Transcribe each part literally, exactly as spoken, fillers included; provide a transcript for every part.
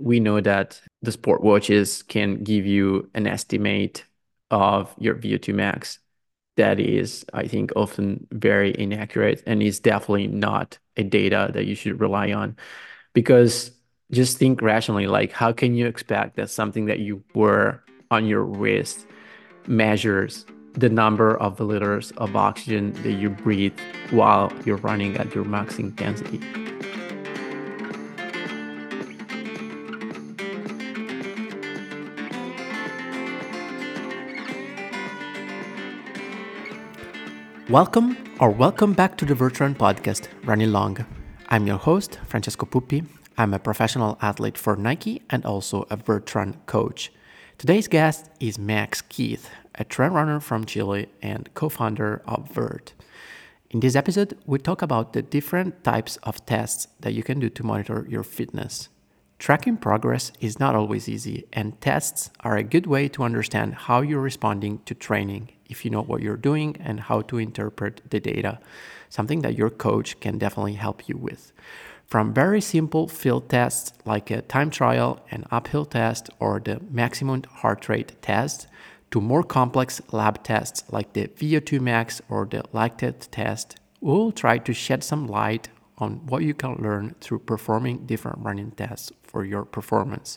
we know that the sport watches can give you an estimate of your V O two max. That is, I think, often very inaccurate and is definitely not a data that you should rely on. Because just think rationally, like how can you expect that something that you wear on your wrist measures the number of liters of oxygen that you breathe while you're running at your max intensity? Welcome or welcome back to the Virtual podcast, Running Long. I'm your host, Francesco Puppi. I'm a professional athlete for Nike and also a Virtual coach. Today's guest is Max Keith, a trail runner from Chile and co-founder of Vert. In this episode, we talk about the different types of tests that you can do to monitor your fitness. Tracking progress is not always easy, and tests are a good way to understand how you're responding to training if you know what you're doing and how to interpret the data, something that your coach can definitely help you with. From very simple field tests like a time trial, an uphill test, or the maximum heart rate test, to more complex lab tests like the V O two max or the lactate test, we'll try to shed some light on what you can learn through performing different running tests for your performance.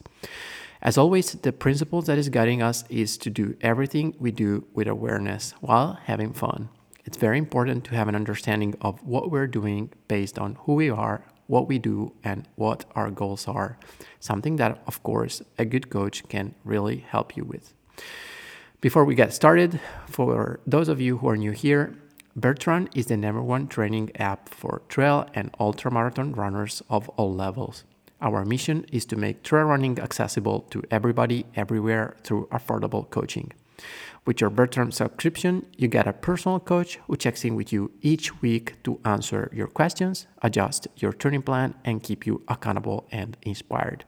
As always, the principle that is guiding us is to do everything we do with awareness while having fun. It's very important to have an understanding of what we're doing based on who we are, what we do, and what our goals are. Something that, of course, a good coach can really help you with. Before we get started, for those of you who are new here, Bertrand is the number one training app for trail and ultramarathon runners of all levels. Our mission is to make trail running accessible to everybody, everywhere through affordable coaching. With your Bertrand subscription, you get a personal coach who checks in with you each week to answer your questions, adjust your training plan, and keep you accountable and inspired.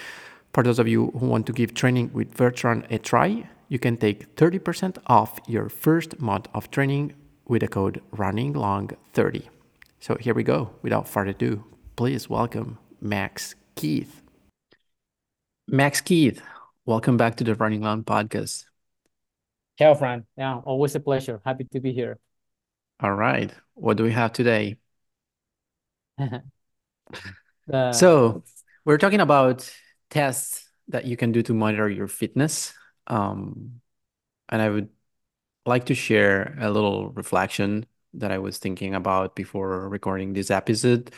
For those of you who want to give training with Bertrand a try, you can take thirty percent off your first month of training with the code running long thirty. So here we go. Without further ado, please welcome Max Keith. Max Keith, welcome back to the Running Long podcast. Ciao, Fran. Yeah, always a pleasure. Happy to be here. All right. What do we have today? uh, So we're talking about tests that you can do to monitor your fitness. Um, and I would like to share a little reflection that I was thinking about before recording this episode.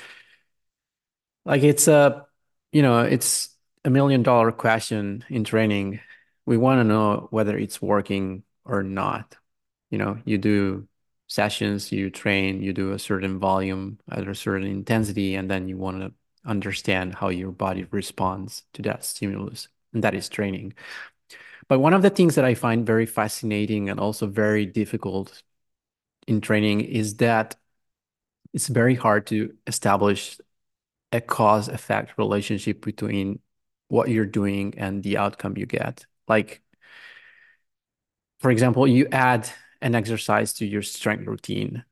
Like it's a, you know, it's a million dollar question in training. We want to know whether it's working or not. You know, you do sessions, you train, you do a certain volume at a certain intensity, and then you want to understand how your body responds to that stimulus. And that is training. But one of the things that I find very fascinating and also very difficult in training is that it's very hard to establish a cause effect relationship between what you're doing and the outcome you get. Like, for example, you add an exercise to your strength routine,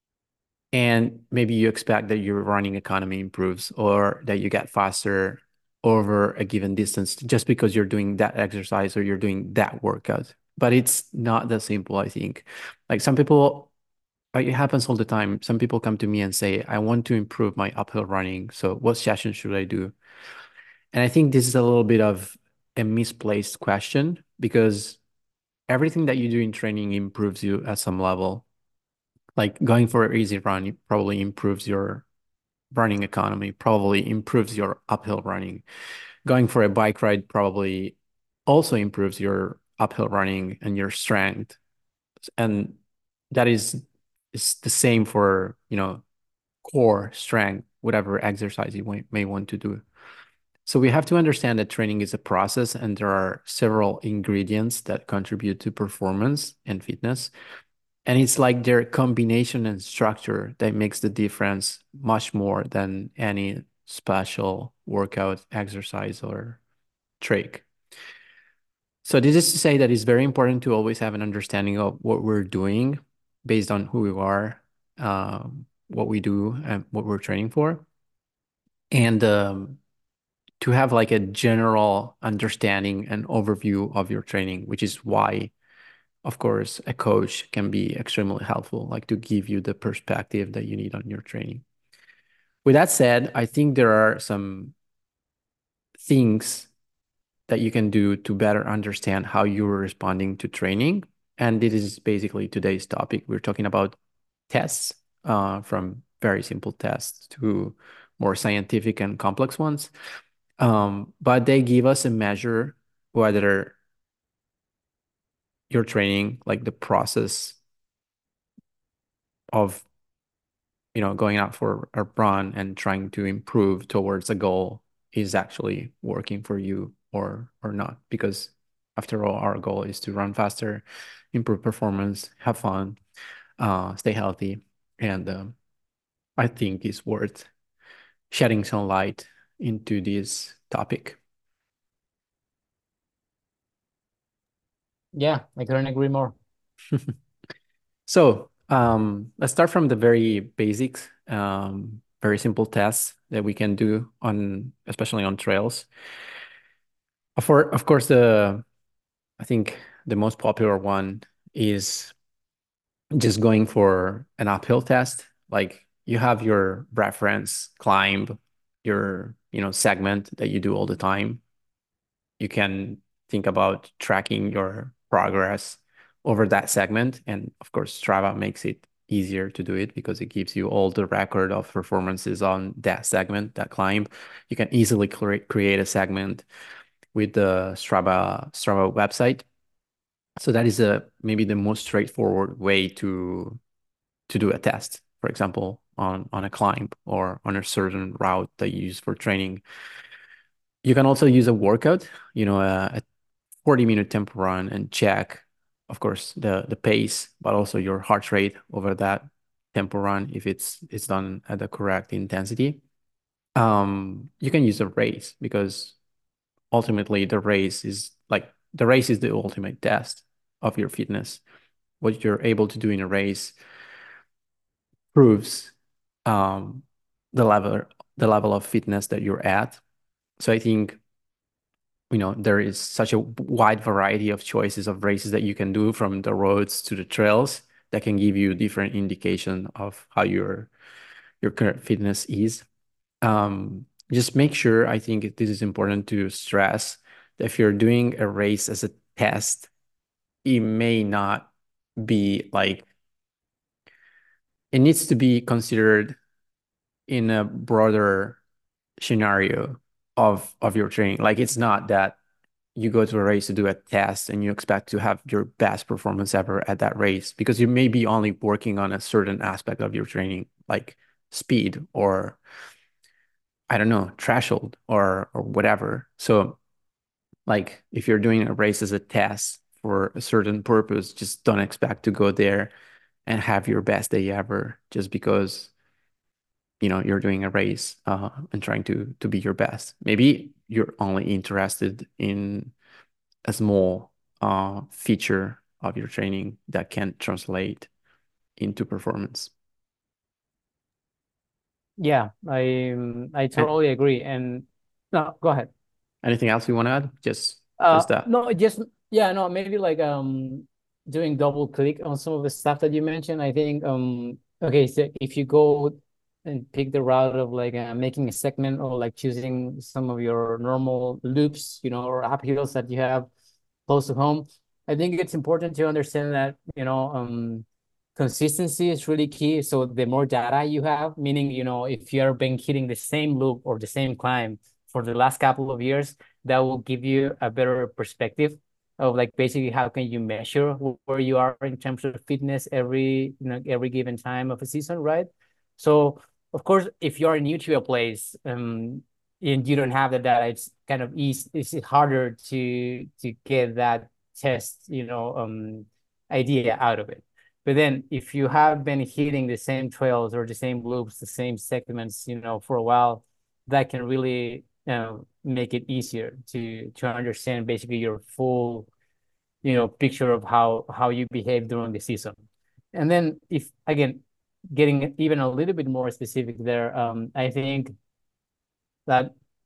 and maybe you expect that your running economy improves or that you get faster over a given distance just because you're doing that exercise or you're doing that workout. But it's not that simple, I think. Like some people, like it happens all the time. Some people come to me and say, I want to improve my uphill running. So what session should I do? And I think this is a little bit of a misplaced question because everything that you do in training improves you at some level. Like going for an easy run probably improves your running economy, probably improves your uphill running. Going for a bike ride probably also improves your uphill running and your strength. And that is is the same for, you know, core strength, whatever exercise you may want to do. So we have to understand that training is a process and there are several ingredients that contribute to performance and fitness. And it's like their combination and structure that makes the difference much more than any special workout exercise or trick. So this is to say that it's very important to always have an understanding of what we're doing based on who we are, um, what we do, and what we're training for. And um, to have like a general understanding and overview of your training, which is why, of course, a coach can be extremely helpful, like to give you the perspective that you need on your training. With that said, I think there are some things that you can do to better understand how you're responding to training. And this is basically today's topic. We're talking about tests, uh, from very simple tests to more scientific and complex ones. Um, but they give us a measure whether your training, like the process of, you know, going out for a run and trying to improve towards a goal is actually working for you or or not. Because after all, our goal is to run faster, improve performance, have fun, uh, stay healthy, and um, I think it's worth shedding some light into this topic. Yeah, I couldn't agree more. So um, let's start from the very basics, um, very simple tests that we can do on, especially on trails. For, of course, the I think the most popular one is just going for an uphill test. Like you have your reference climb, your, you know, segment that you do all the time. You can think about tracking your progress over that segment. And of course, Strava makes it easier to do it because it gives you all the record of performances on that segment, that climb. You can easily cre create a segment with the Strava Strava website. So that is a maybe the most straightforward way to to do a test, for example, on on a climb or on a certain route that you use for training. You can also use a workout, you know, a, a forty minute tempo run and check, of course, the the pace, but also your heart rate over that tempo run if it's it's done at the correct intensity. Um, you can use a race because ultimately the race is like the race is the ultimate test of your fitness. What you're able to do in a race proves um, the level the level of fitness that you're at. So I think, you know, there is such a wide variety of choices of races that you can do from the roads to the trails that can give you different indication of how your your current fitness is. Um, just make sure, I think this is important to stress, that if you're doing a race as a test, it may not be like it needs to be considered in a broader scenario of of your training. Like it's not that you go to a race to do a test and you expect to have your best performance ever at that race because you may be only working on a certain aspect of your training, like speed or I don't know, threshold or or whatever. So like if you're doing a race as a test for a certain purpose, just don't expect to go there and have your best day ever just because you know you're doing a race uh, and trying to to be your best. Maybe you're only interested in a small uh, feature of your training that can translate into performance. Yeah, I um, I And totally agree. And no, go ahead. anything else you want to add? Just Uh, just that. no, just yeah, no, maybe like um doing double click on some of the stuff that you mentioned. I think um okay, so if you go and pick the route of like uh, making a segment or like choosing some of your normal loops, you know, or uphills that you have close to home, I think it's important to understand that, you know, um consistency is really key. So the more data you have, meaning, you know, if you're been hitting the same loop or the same climb for the last couple of years, that will give you a better perspective of like basically how can you measure where you are in terms of fitness every, you know, every given time of a season, right? So of course, if you're new to a place, um, and you don't have the data, it's kind of easy, it's harder to to get that test, you know, um, idea out of it. But then if you have been hitting the same trails or the same loops, the same segments, you know, for a while, that can really, you know, make it easier to to understand basically your full, you know, picture of how how you behave during the season. And then if again, getting even a little bit more specific there, um, I think that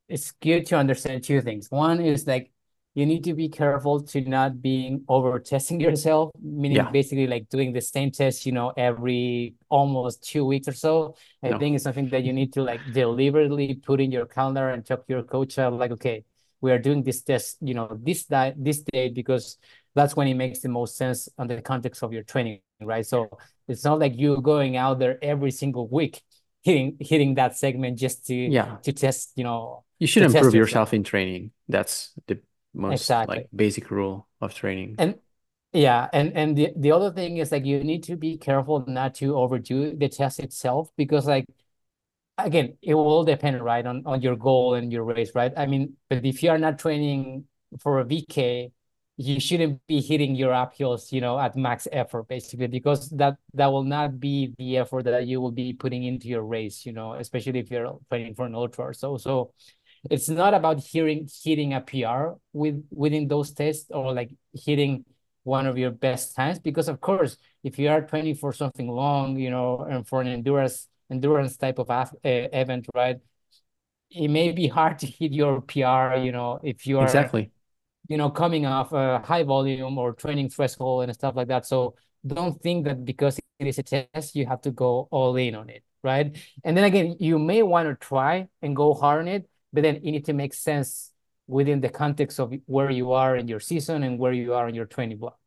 it's good to understand two things. One is like you need to be careful to not being over testing yourself, meaning Yeah, basically like doing the same test, you know, every almost two weeks or so. I no. think it's something that you need to like deliberately put in your calendar and talk to your coach out like, okay, we are doing this test, you know, this day, this day, because that's when it makes the most sense on the context of your training, right? So it's not like you going out there every single week hitting hitting that segment just to Yeah, to test, you know, you should to test improve yourself. yourself in training. That's the most like Exactly. basic rule of training. And yeah, and and the the other thing is like you need to be careful not to overdo the test itself because like again, it will depend, right, on on your goal and your race, right? I mean, but if you are not training for a V K, you shouldn't be hitting your uphills, you know, at max effort, basically, because that that will not be the effort that you will be putting into your race, you know, especially if you're training for an ultra or so. So it's not about hearing hitting a P R with within those tests or like hitting one of your best times, because of course, if you are training for something long, you know, and for an endurance endurance type of uh, event, right? It may be hard to hit your P R, you know, if you are, Exactly. you know, coming off a high volume or training threshold and stuff like that. So don't think that because it is a test, you have to go all in on it, right? And then again, you may want to try and go hard on it, but then it need to make sense within the context of where you are in your season and where you are in your training block.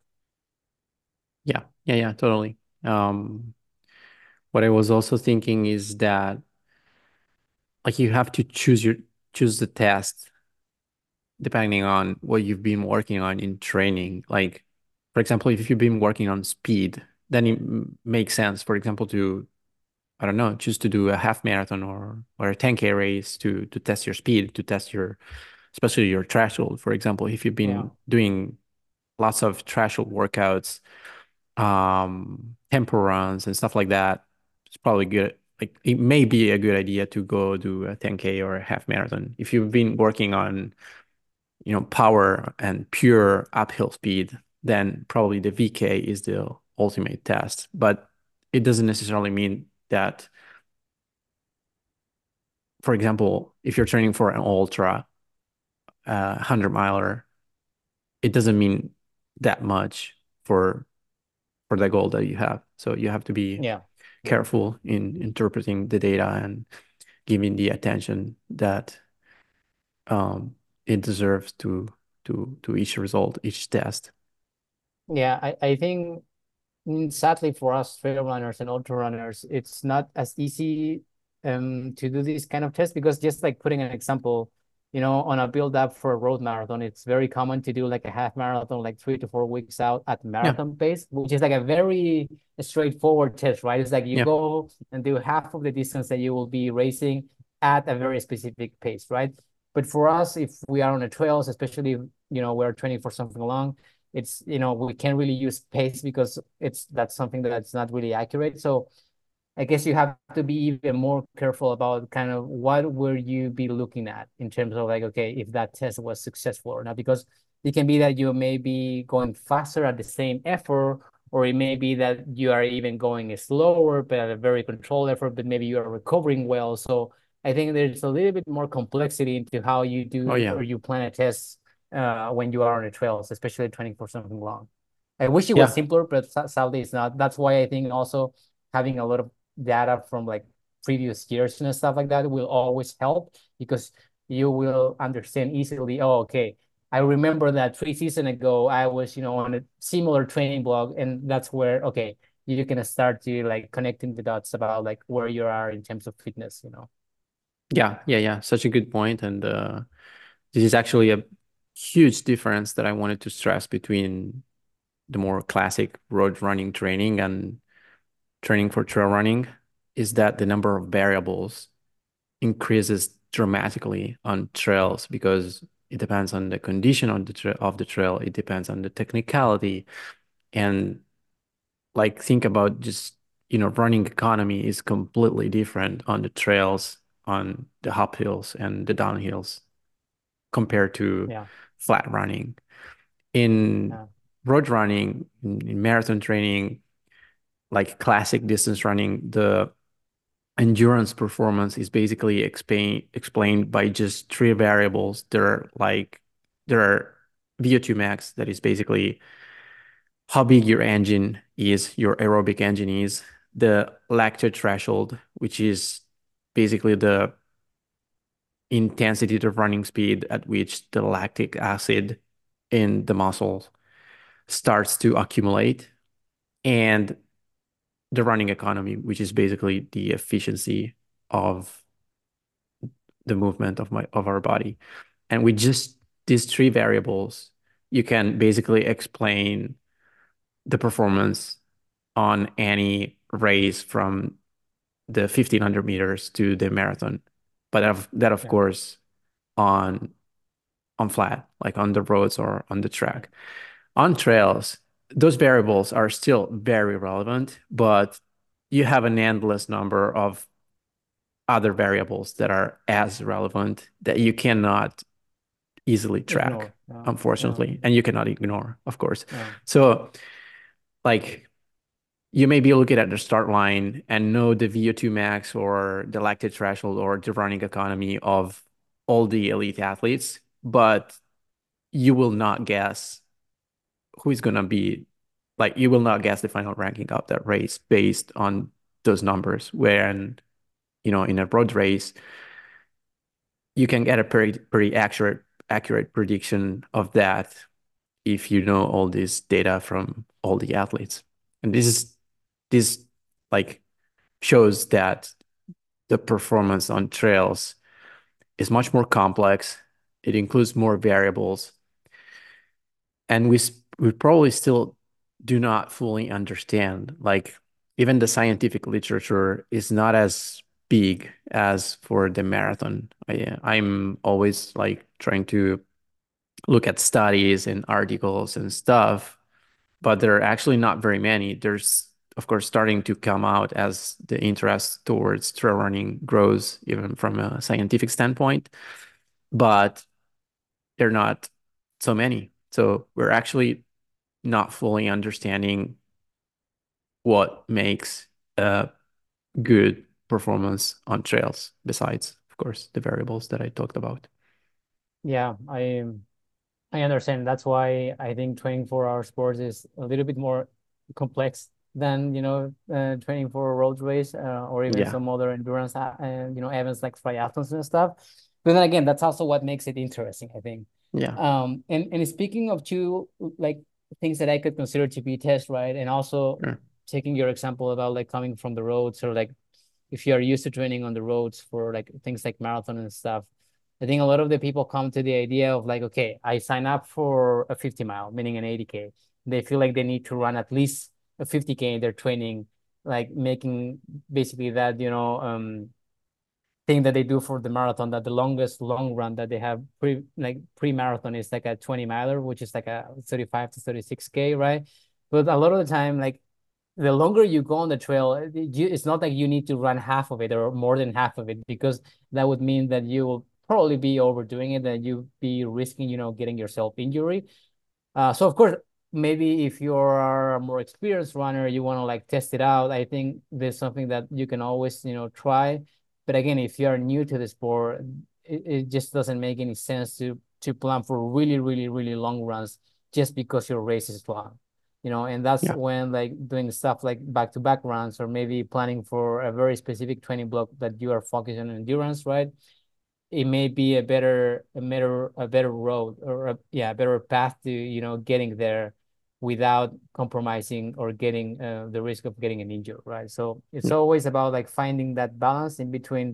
Yeah, yeah, yeah, totally. Um, what I was also thinking is that like you have to choose your choose the test depending on what you've been working on in training. Like, for example, if you've been working on speed, then it m- makes sense, for example, to, I don't know, choose to do a half marathon or or a ten K race to to test your speed, to test your, especially your threshold. For example, if you've Yeah. been doing lots of threshold workouts, um, tempo runs and stuff like that, it's probably good. Like it may be a good idea to go do a ten K or a half marathon. If you've been working on, you know, power and pure uphill speed, then probably the V K is the ultimate test. But it doesn't necessarily mean that, for example, if you're training for an ultra, uh, hundred miler, it doesn't mean that much for for the goal that you have. So you have to be Yeah. Yeah. careful in interpreting the data and giving the attention that um, it deserves to to to each result, each test. Yeah. I, I think Mm, sadly for us trail runners and ultra runners, it's not as easy um to do this kind of test because just like putting an example, you know, on a build up for a road marathon, it's very common to do like a half marathon, like three to four weeks out at Yeah, marathon pace, which is like a very straightforward test, right? It's like you yeah, go and do half of the distance that you will be racing at a very specific pace, right? But for us, if we are on the trails, especially, you know, we're training for something long, it's, you know, we can't really use pace because it's that's something that's not really accurate. So I guess you have to be even more careful about kind of what will you be looking at in terms of like, okay, if that test was successful or not, because it can be that you may be going faster at the same effort, or it may be that you are even going slower, but at a very controlled effort, but maybe you are recovering well. So I think there's a little bit more complexity into how you oh do yeah, or you plan a test uh, when you are on the trails, especially training for something long. I wish it was yeah, simpler, but sadly it's not. That's why I think also having a lot of data from like previous years and stuff like that will always help because you will understand easily. Oh, okay. I remember that three seasons ago, I was, you know, on a similar training blog, and that's where, okay, you can start to like connecting the dots about like where you are in terms of fitness, you know. yeah, yeah, yeah. Such a good point, and uh, this is actually a huge difference that I wanted to stress between the more classic road running training and training for trail running, is that the number of variables increases dramatically on trails because it depends on the condition on the tra of the trail. It depends on the technicality. And like think about just, you know, running economy is completely different on the trails, on the uphills and the downhills compared to Yeah. flat running. In Yeah. road running, in, in marathon training, like classic distance running, the endurance performance is basically explain, explained by just three variables. There are like there are V O two max, that is basically how big your engine is, your aerobic engine is, the lactate threshold, which is basically the intensity, the running speed at which the lactic acid in the muscle starts to accumulate, and the running economy, which is basically the efficiency of the movement of my of our body. And with just these three variables, you can basically explain the performance on any race from the fifteen hundred meters to the marathon. But of, that, of Yeah. course, on on flat, like on the roads or on the Yeah. track. On trails, those variables are still very relevant, but you have an endless number of other variables that are as relevant that you cannot easily track, Ignore. Yeah. Yeah. unfortunately, and you cannot ignore, of course. Yeah. So, like, you may be looking at the start line and know the V O two max or the lactate threshold or the running economy of all the elite athletes, but you will not guess who is going to be, like, you will not guess the final ranking of that race based on those numbers. When, you know, in a road race, you can get a pretty, pretty accurate, accurate prediction of that if you know all this data from all the athletes. And this is, this like shows that the performance on trails is much more complex. It includes more variables, and we we probably still do not fully understand. Like, even the scientific literature is not as big as for the marathon. I, I'm always like trying to look at studies and articles and stuff, but there are actually not very many. There's, of course, starting to come out as the interest towards trail running grows, even from a scientific standpoint, but they're not so many. So we're actually not fully understanding what makes a good performance on trails, besides, of course, the variables that I talked about. Yeah. I I understand. That's why I think training for our sports is a little bit more complex than, you know, uh, training for a road race uh, or even Yeah, some other endurance, uh, uh, you know, events like triathlons and stuff. But then again, that's also what makes it interesting, I think. yeah, Um, and and speaking of two like things that I could consider to be tests, right? And also sure. taking your example about like coming from the roads or like if you are used to training on the roads for like things like marathon and stuff, I think a lot of the people come to the idea of like, okay, I sign up for a fifty mile, meaning an eighty K. They feel like they need to run at least a fifty K in their training, like making basically that, you know, um, thing that they do for the marathon, that the longest long run that they have pre like pre-marathon is like a twenty miler, which is like a thirty-five to thirty-six K, right? But a lot of the time, like the longer you go on the trail, it's not like you need to run half of it or more than half of it, because that would mean that you will probably be overdoing it and you be risking, you know, getting yourself injury. Uh, so of course, maybe if you're a more experienced runner, you want to like test it out. I think there's something that you can always, you know, try. But again, if you're new to the sport, it, it just doesn't make any sense to to plan for really, really, really long runs just because your race is long. You know, and that's Yeah, when like doing stuff like back-to-back runs or maybe planning for a very specific training block that you are focused on endurance, right? It may be a better a better a better road or a, yeah, a better path to, you know, getting there without compromising or getting uh, the risk of getting an injury, right? So it's yeah, always about like finding that balance in between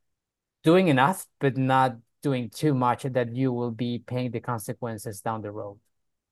doing enough but not doing too much that you will be paying the consequences down the road.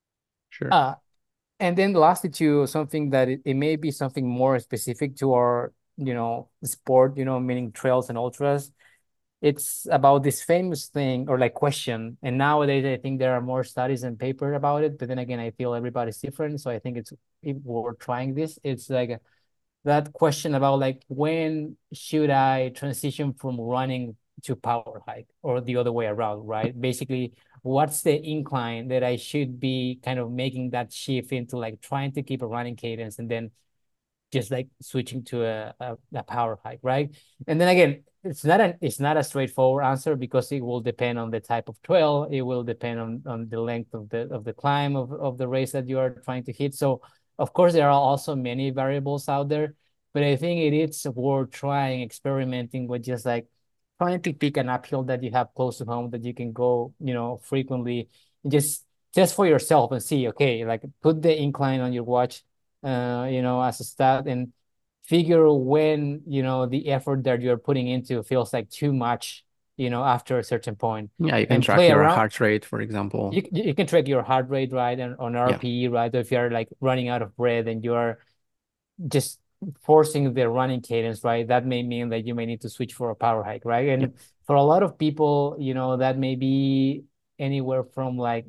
sure. uh and then lastly, to something that it, it may be something more specific to our, you know, sport, you know, meaning trails and ultras. It's about this famous thing or like question. And nowadays, I think there are more studies and paper about it. But then again, I feel everybody's different. So I think it's if we're trying this. It's like that question about like when should I transition from running to power hike or the other way around, right? Basically, what's the incline that I should be kind of making that shift into like trying to keep a running cadence and then just like switching to a, a, a power hike, right? And then again, it's not an it's not a straightforward answer because it will depend on the type of trail. It will depend on on the length of the of the climb of, of the race that you are trying to hit. So of course there are also many variables out there, but I think it is worth trying, experimenting with just like trying to pick an uphill that you have close to home that you can go, you know, frequently, and just just for yourself and see, okay, like put the incline on your watch, uh, you know, as a stat, and figure when, you know, the effort that you're putting into feels like too much, you know, after a certain point, Yeah, you can and track play your around. heart rate, for example. You, you can track your heart rate, right? And on Yeah. R P E, right? If you're like running out of breath and you're just forcing the running cadence, right? That may mean that you may need to switch for a power hike, right? Yeah. And for a lot of people, you know, that may be anywhere from like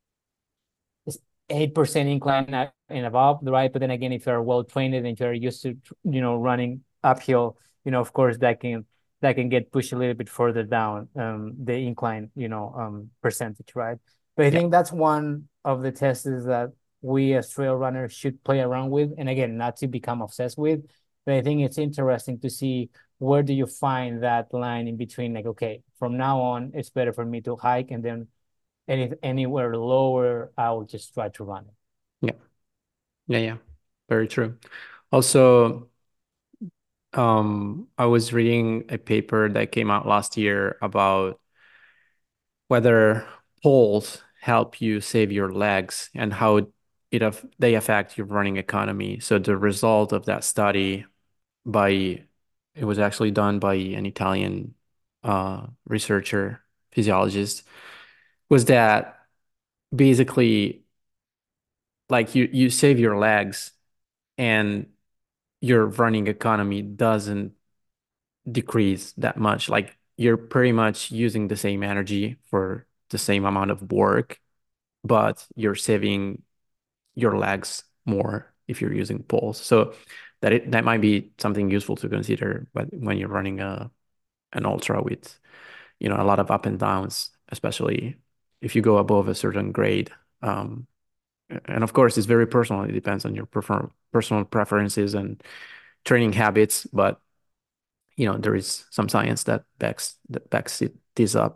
eight percent incline and above, right? But then again, if you're well trained and you're used to, you know, running uphill, you know, of course that can that can get pushed a little bit further down, um, the incline, you know, um, percentage, right? But I Yeah. think that's one of the tests that we as trail runners should play around with. And again, not to become obsessed with, but I think it's interesting to see where do you find that line in between, like, okay, from now on, it's better for me to hike, and then any anywhere lower, I will just try to run it. Yeah. Yeah. Yeah. Very true. Also, um, I was reading a paper that came out last year about whether poles help you save your legs and how it af they affect your running economy. So the result of that study by it was actually done by an Italian uh, researcher, physiologist, was that basically like you you save your legs and your running economy doesn't decrease that much. Like you're pretty much using the same energy for the same amount of work, but you're saving your legs more if you're using poles. So that it, that might be something useful to consider, but when you're running a an ultra with, you know, a lot of up and downs, especially if you go above a certain grade. Um, and of course, it's very personal. It depends on your prefer personal preferences and training habits, but you know, there is some science that backs that backs it, this up.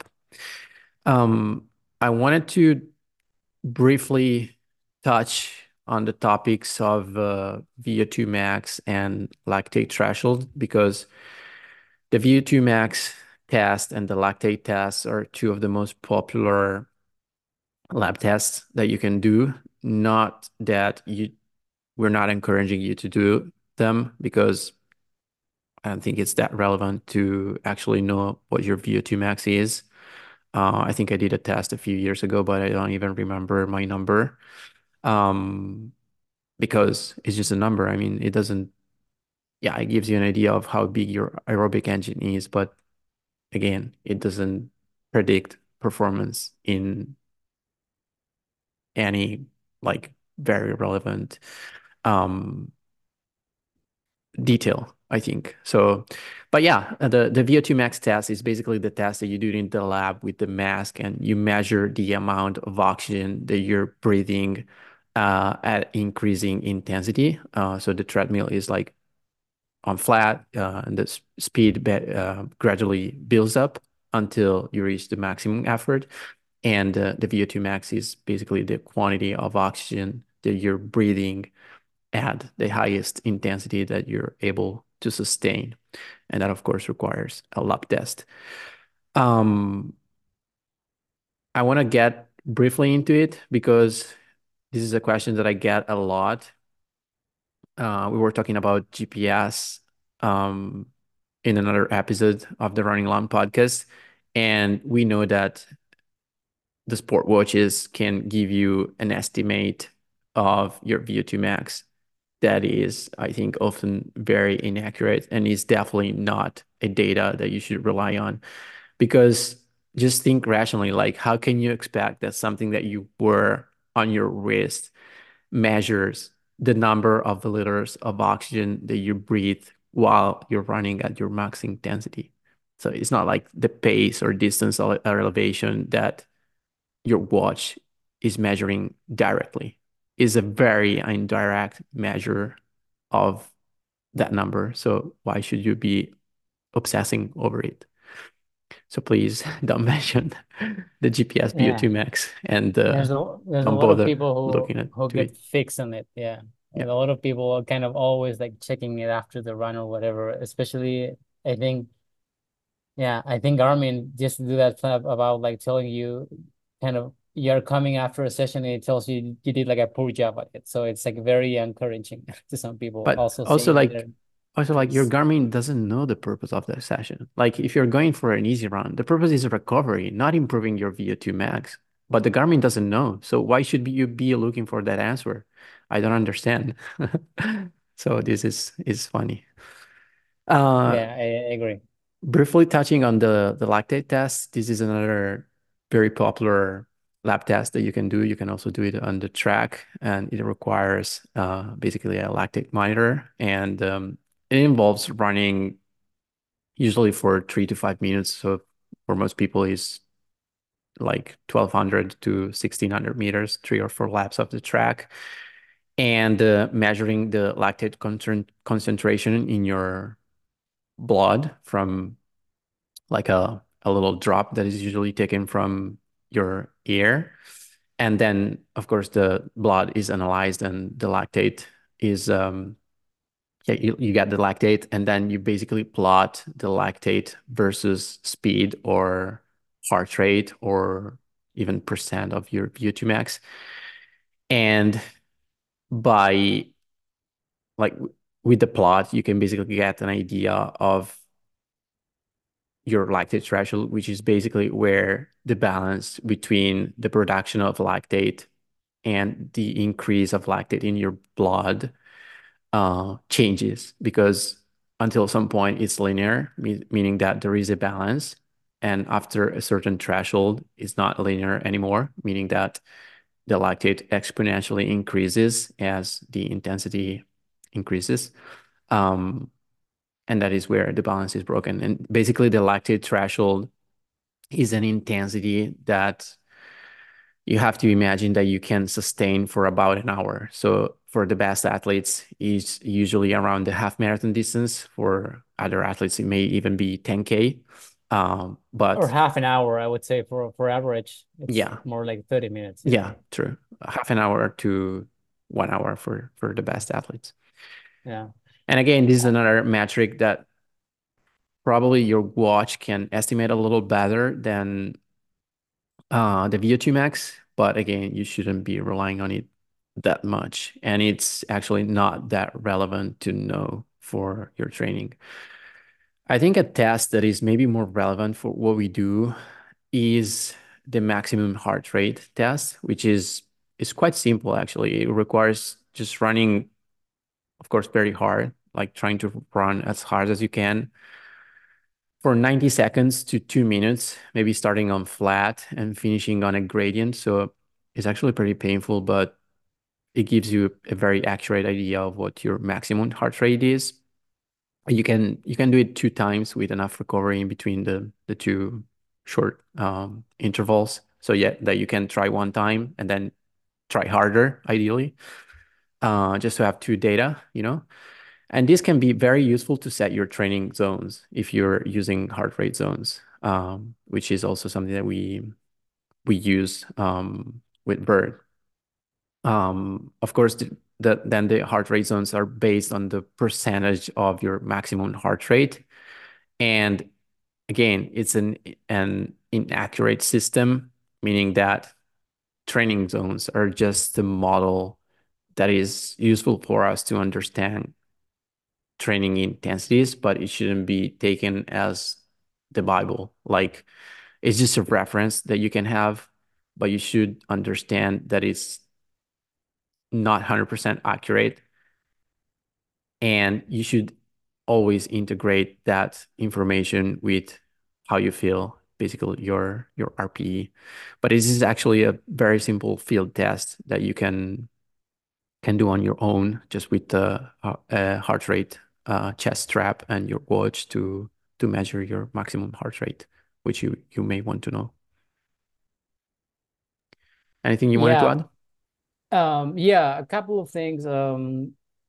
Um, I wanted to briefly touch on the topics of uh, V O two max and lactate threshold because the V O two max test and the lactate test are two of the most popular lab tests that you can do. Not that you we're not encouraging you to do them because I don't think it's that relevant to actually know what your V O two max is. Uh, I think I did a test a few years ago, but I don't even remember my number. Um, because it's just a number. I mean, it doesn't, yeah, it gives you an idea of how big your aerobic engine is, but again, it doesn't predict performance in any like very relevant um detail, I think. So, but yeah, uh, the the V O two max test is basically the test that you do in the lab with the mask, and you measure the amount of oxygen that you're breathing uh, at increasing intensity. Uh, so the treadmill is like on flat, uh, and the s- speed uh, gradually builds up until you reach the maximum effort. And uh, the V O two max is basically the quantity of oxygen that you're breathing at the highest intensity that you're able to sustain. And that, of course, requires a lab test. Um, I want to get briefly into it because this is a question that I get a lot. Uh, we were talking about G P S um, in another episode of the Running Long podcast. And we know that the sport watches can give you an estimate of your V O two max that is, I think, often very inaccurate and is definitely not a data that you should rely on. Because just think rationally, like how can you expect that something that you wear on your wrist measures the number of liters of oxygen that you breathe while you're running at your max intensity? So it's not like the pace or distance or elevation that your watch is measuring directly. Is a very indirect measure of that number. So why should you be obsessing over it? So please don't mention the G P S V O two Yeah. max and uh, There's a there's a don't lot of bother people looking at who who to get it. fixed on it. Yeah. Yeah, And a lot of people are kind of always like checking it after the run or whatever. Especially I think yeah, I think Garmin just do that stuff about like telling you kind of you're coming after a session and it tells you you did like a poor job at it. So it's like very encouraging to some people but also also seeing like their also like your pace. Garmin doesn't know the purpose of that session. Like if you're going for an easy run, the purpose is recovery, not improving your V O two max. But the Garmin doesn't know. So why should you be looking for that answer? I don't understand. So this is is funny. Uh, Yeah, I, I agree. Briefly touching on the the lactate test, this is another very popular lab test that you can do. You can also do it on the track, and it requires uh, basically a lactate monitor, and um, it involves running usually for three to five minutes. So for most people, is like twelve hundred to sixteen hundred meters, three or four laps of the track, and uh, measuring the lactate con concentration in your blood from like a, a little drop that is usually taken from your ear. And then, of course, the blood is analyzed and the lactate is, um, yeah, you, you get the lactate, and then you basically plot the lactate versus speed or heart rate or even percent of your V O two max. And by like with the plot, you can basically get an idea of your lactate threshold, which is basically where the balance between the production of lactate and the increase of lactate in your blood uh, changes. Because until some point it's linear, me meaning that there is a balance. And after a certain threshold, it's not linear anymore, meaning that the lactate exponentially increases as the intensity increases. Um, and that is where the balance is broken. And basically, the lactate threshold is an intensity that you have to imagine that you can sustain for about an hour. So for the best athletes, is usually around the half marathon distance. For other athletes, it may even be ten K. Um, Or but half an hour, I would say for for average. It's yeah, more like thirty minutes. Yeah. yeah, true. Half an hour to one hour for for the best athletes. Yeah. And again, this is another metric that probably your watch can estimate a little better than uh, the V O two max, but again, you shouldn't be relying on it that much. And it's actually not that relevant to know for your training. I think a test that is maybe more relevant for what we do is the maximum heart rate test, which is is quite simple actually. It requires just running, of course, very hard, like trying to run as hard as you can for ninety seconds to two minutes, maybe starting on flat and finishing on a gradient. So it's actually pretty painful, but it gives you a very accurate idea of what your maximum heart rate is. You can you can do it two times with enough recovery in between the the two short um, intervals. So yeah, that you can try one time and then try harder, ideally, uh, just to have two data, you know. And this can be very useful to set your training zones if you're using heart rate zones, um, which is also something that we we use um, with Bird. Um, of course, the, the, then the heart rate zones are based on the percentage of your maximum heart rate. And again, it's an an inaccurate system, meaning that training zones are just the model that is useful for us to understand training intensities, but it shouldn't be taken as the Bible. Like it's just a reference that you can have, but you should understand that it's not one hundred percent accurate. And you should always integrate that information with how you feel, basically your your R P E. But this is actually a very simple field test that you can can do on your own, just with the uh, uh, heart rate uh, chest strap and your watch to to measure your maximum heart rate, which you you may want to know. Anything you wanted to Yeah. add? Um, yeah, a couple of things. Um,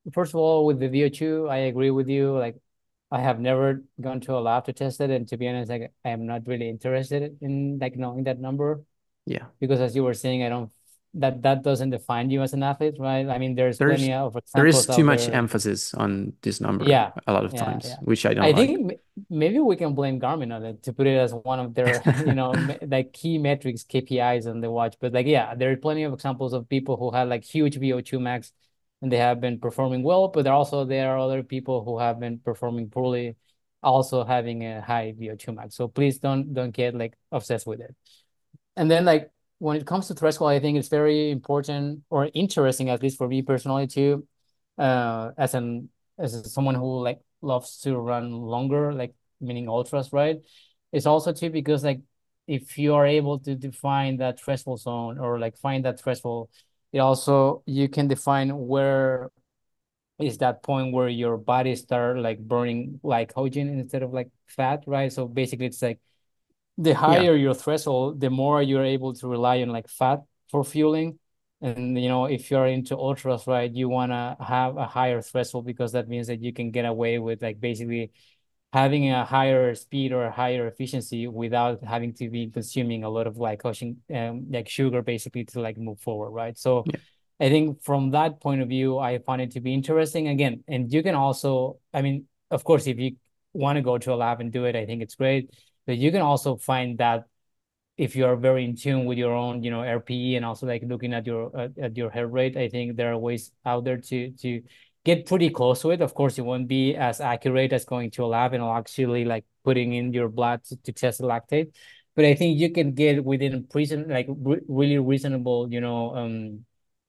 first of all, with the V O two, I agree with you. Like, I have never gone to a lab to test it, and to be honest, like, I am not really interested in like knowing that number Yeah. because, as you were saying, I don't that that doesn't define you as an athlete, right? I mean, there's There's plenty of there is examples too out much there. emphasis on this number Yeah, a lot of yeah, times, yeah. which I don't I like. think m- maybe we can blame Garmin on it to put it as one of their, you know, me- like key metrics, K P Is on the watch. But like, yeah, there are plenty of examples of people who had like huge V O two max and they have been performing well, but there also there are other people who have been performing poorly, also having a high V O two max. So please don't don't get like obsessed with it. And then like when it comes to threshold, I think it's very important or interesting, at least for me personally too, uh, as an as someone who like loves to run longer, like meaning ultras, right? It's also too because like if you are able to define that threshold zone or like find that threshold, it also you can define where is that point where your body start like burning glycogen instead of like fat, right? So basically it's like the Yeah. higher your threshold, the more you're able to rely on like fat for fueling. And you know, if you're into ultras, right, you wanna have a higher threshold because that means that you can get away with like basically having a higher speed or a higher efficiency without having to be consuming a lot of glycogen, um, like sugar, basically to like move forward, right? So Yeah. I think from that point of view, I find it to be interesting again. And you can also, I mean, of course, if you want to go to a lab and do it, I think it's great. But you can also find that if you are very in tune with your own, you know, R P E and also like looking at your uh, at your heart rate, I think there are ways out there to to get pretty close to it. Of course, it won't be as accurate as going to a lab and actually like putting in your blood to, to test the lactate. But I think you can get within prison like re really reasonable, you know, um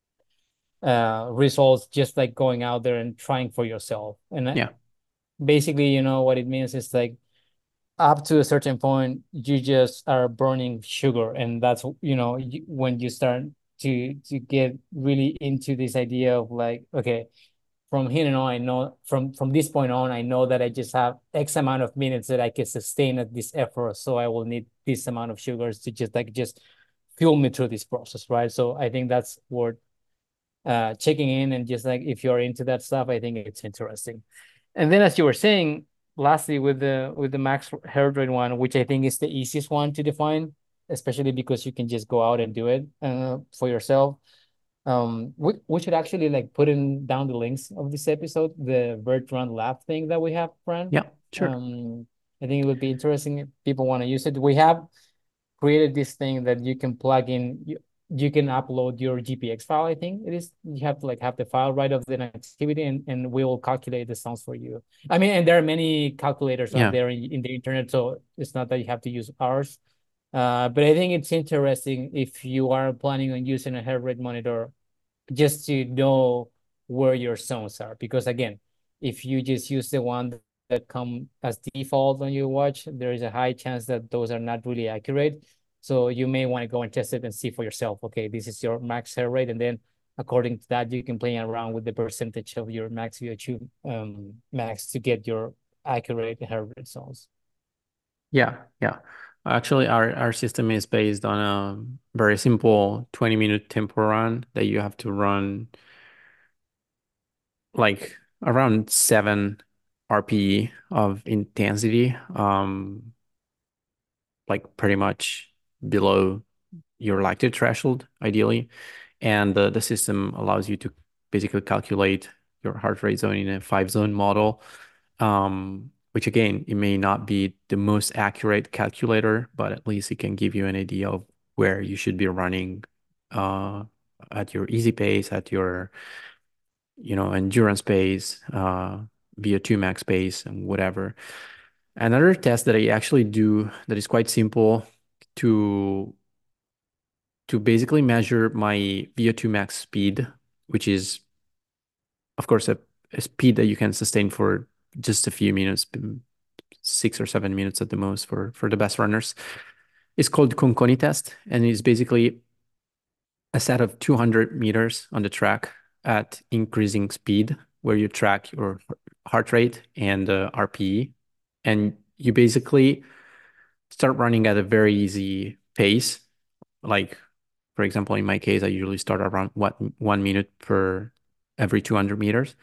uh results just like going out there and trying for yourself. And I, Yeah. basically, you know, what it means is like up to a certain point, you just are burning sugar, and that's you know you, when you start to to get really into this idea of like, okay, from here on, I know from from this point on, I know that I just have X amount of minutes that I can sustain at this effort, so I will need this amount of sugars to just like just fuel me through this process, right? So I think that's worth uh checking in, and just like if you're into that stuff, I think it's interesting. And then as you were saying, lastly with the with the max heart rate one, which I think is the easiest one to define, especially because you can just go out and do it uh, for yourself. Um, we, we should actually like put in down the links of this episode, the Vert Run Lab thing that we have, Fran. Yeah. Sure. Um, I think it would be interesting if people want to use it. We have created this thing that you can plug in. You, you can upload your G P X file, I think it is. You have to like have the file right of the activity and, and we will calculate the sounds for you. I mean, and there are many calculators out Yeah. there in, in the internet, so it's not that you have to use ours. Uh, but I think it's interesting if you are planning on using a heart rate monitor just to know where your zones are. Because again, if you just use the one that come as default on your watch, there is a high chance that those are not really accurate. So you may want to go and test it and see for yourself. Okay, this is your max heart rate, and then according to that, you can play around with the percentage of your max V O two um, max to get your accurate heart rate zones. Yeah. Yeah. Actually, our our system is based on a very simple twenty minute tempo run that you have to run like around seven R P E of intensity, um, like pretty much below your lactate threshold, ideally. And the, the system allows you to basically calculate your heart rate zone in a five zone model, um, which again, it may not be the most accurate calculator, but at least it can give you an idea of where you should be running uh, at your easy pace, at your, you know, endurance pace, uh, V O two max pace, and whatever. Another test that I actually do that is quite simple to to basically measure my V O two max speed, which is, of course, a, a speed that you can sustain for just a few minutes, six or seven minutes at the most for, for the best runners. It's called Conconi test, and it's basically a set of two hundred meters on the track at increasing speed, where you track your heart rate and uh, R P E, and you basically start running at a very easy pace. Like, for example, in my case, I usually start around what one minute per every two hundred meters.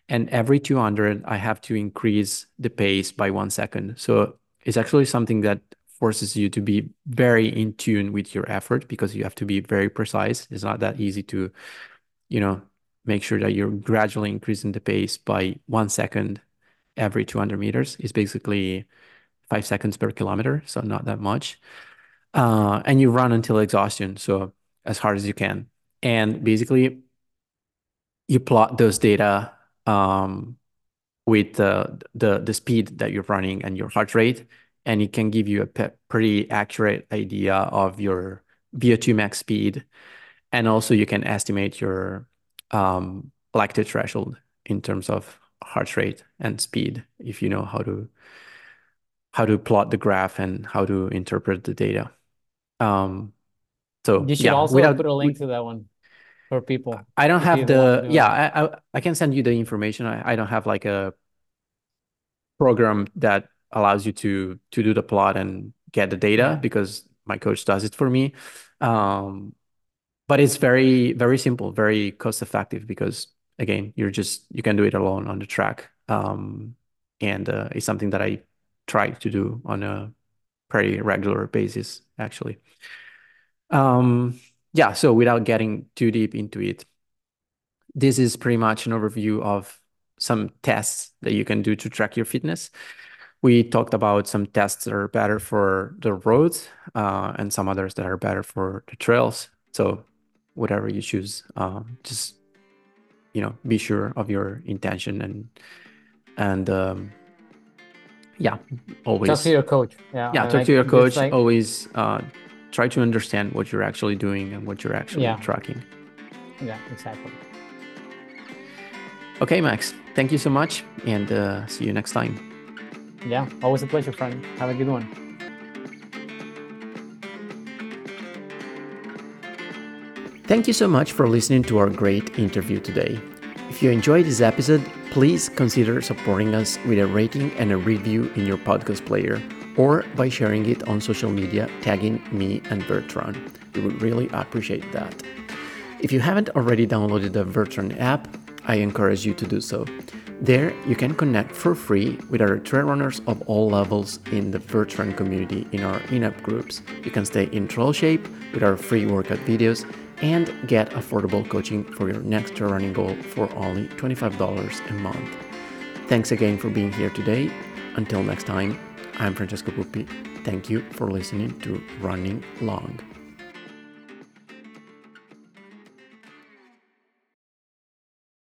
And every two hundred, I have to increase the pace by one second. So it's actually something that forces you to be very in tune with your effort because you have to be very precise. It's not that easy to, you know, make sure that you're gradually increasing the pace by one second every two hundred meters. It's basically five seconds per kilometer, so not that much. Uh, and you run until exhaustion, so as hard as you can. And basically, you plot those data um, with the, the the speed that you're running and your heart rate, and it can give you a pe pretty accurate idea of your V O two max speed, and also you can estimate your um, lactate threshold in terms of heart rate and speed if you know how to how to plot the graph and how to interpret the data. Um, so You should yeah, also without put a we, link to that one for people I don't if have you want to the do yeah it. I I, I can send you the information. I, I don't have like a program that allows you to to do the plot and get the data Yeah. because my coach does it for me. Um, but it's very very simple, very cost effective because again, you're just you can do it alone on the track. Um, and uh, it's something that I try to do on a pretty regular basis, actually. Um, yeah, so without getting too deep into it, this is pretty much an overview of some tests that you can do to track your fitness. We talked about some tests that are better for the roads uh, and some others that are better for the trails. So whatever you choose, um, just you know, be sure of your intention and and um, yeah, Talk to always your coach. Yeah. yeah, And talk to like your just coach. like, Always uh, try to understand what you're actually doing and what you're actually yeah. tracking. Yeah, exactly. Okay, Max, thank you so much, and uh, see you next time. Yeah. Always a pleasure, friend. Have a good one. Thank you so much for listening to our great interview today. If you enjoyed this episode, please consider supporting us with a rating and a review in your podcast player or by sharing it on social media, tagging me and Bertrand. We would really appreciate that. If you haven't already downloaded the Vertron app, I encourage you to do so. There, you can connect for free with other trail runners of all levels in the Vertron community in our in-app groups. You can stay in trail shape with our free workout videos and get affordable coaching for your next trail running goal for only twenty-five dollars a month. Thanks again for being here today. Until next time, I'm Francesco Puppi. Thank you for listening to Running Long.